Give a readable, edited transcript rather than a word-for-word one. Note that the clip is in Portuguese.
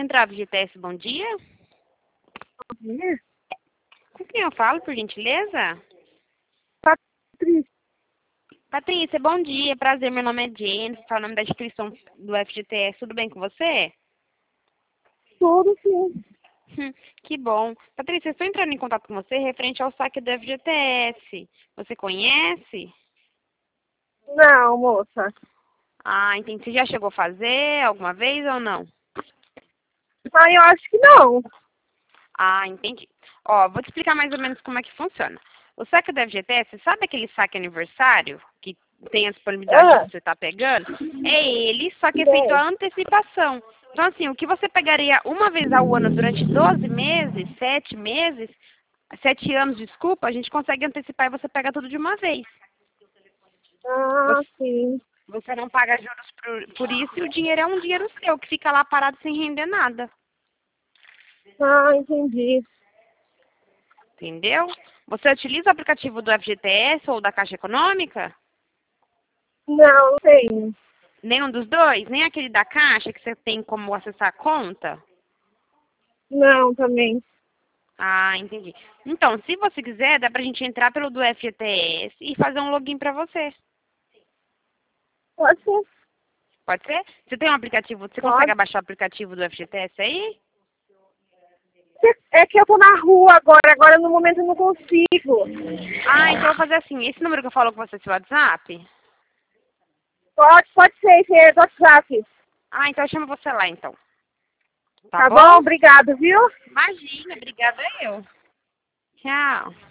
Central FGTS, bom dia. Bom dia. Com quem eu falo, por gentileza? Patrícia. Patrícia, bom dia. Prazer, meu nome é Jennifer, falo o nome da instituição do FGTS. Tudo bem com você? Tudo sim. Que bom. Patrícia, eu estou entrando em contato com você referente ao saque do FGTS. Você conhece? Não, moça. Ah, entendi. Você já chegou a fazer alguma vez ou não? Ah, eu acho que não. Ah, entendi. Ó, vou te explicar mais ou menos como é que funciona. O saque do FGTS, sabe aquele saque aniversário que tem a disponibilidade de você estar pegando? É ele, só que é feito a antecipação. Então, assim, o que você pegaria uma vez ao ano durante 12 meses, 7 meses, 7 anos, desculpa, a gente consegue antecipar e você pega tudo de uma vez. Ah, Você, sim. você não paga juros por isso e o dinheiro é um dinheiro seu, que fica lá parado sem render nada. Ah, entendi. Entendeu? Você utiliza o aplicativo do FGTS ou da Caixa Econômica? Não, não tenho. Nenhum dos dois? Nem aquele da Caixa que você tem como acessar a conta? Não, também. Ah, entendi. Então, se você quiser, dá pra gente entrar pelo do FGTS e fazer um login pra você. Pode ser. Pode ser? Você tem um aplicativo, você consegue Pode. abaixar o aplicativo do FGTS aí? É que eu tô na rua agora no momento eu não consigo. Ah, então eu vou fazer assim. Esse número que eu falo com você, seu WhatsApp? Pode ser, esse é do WhatsApp. Ah, então eu chamo você lá, então. Tá Tá bom? bom? Obrigado, viu? Imagina, obrigada eu. Tchau.